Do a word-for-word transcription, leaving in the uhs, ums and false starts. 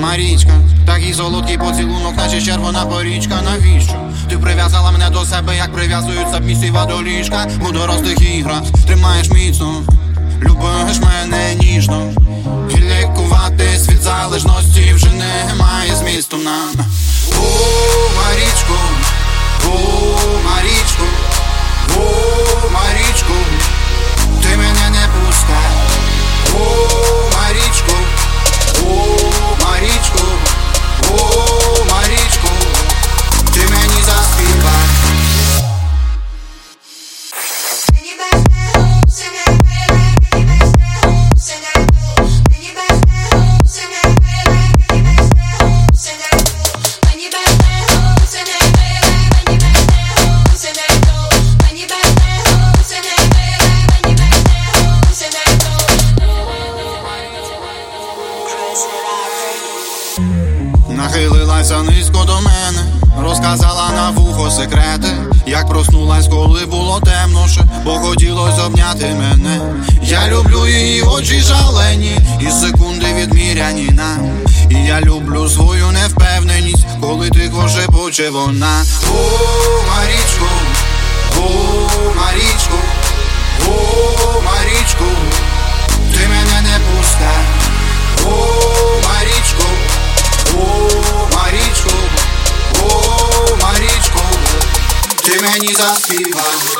Марічка, такий солодкий поцілунок, наче червона порічка. Навіщо? Ти прив'язала мене до себе, як прив'язують сабмісіва до ліжка. У дорослих іграх тримаєш міцно, любиш мене ніжно. І лікуватись від залежності вже немає змісту нам. О, Марічку, о, Марічку, о, Марічку, ти мене не пускай. О, Марічку, о, Марічку, о, Марічку, ти мені заспівай. Нахилилася низько до мене, розказала на вухо секрети, як проснулась, коли було темно ще, бо хотілось обняти мене. Я люблю її очі жалені, і секунди відміряні нам. І я люблю свою невпевненість, коли тихо шепоче вона. О, Марічку, о, Марічку, о, Марічку, ти мене не пускай. О, Марічку, о, Марічку, о, Марічку, ти мені заспівай.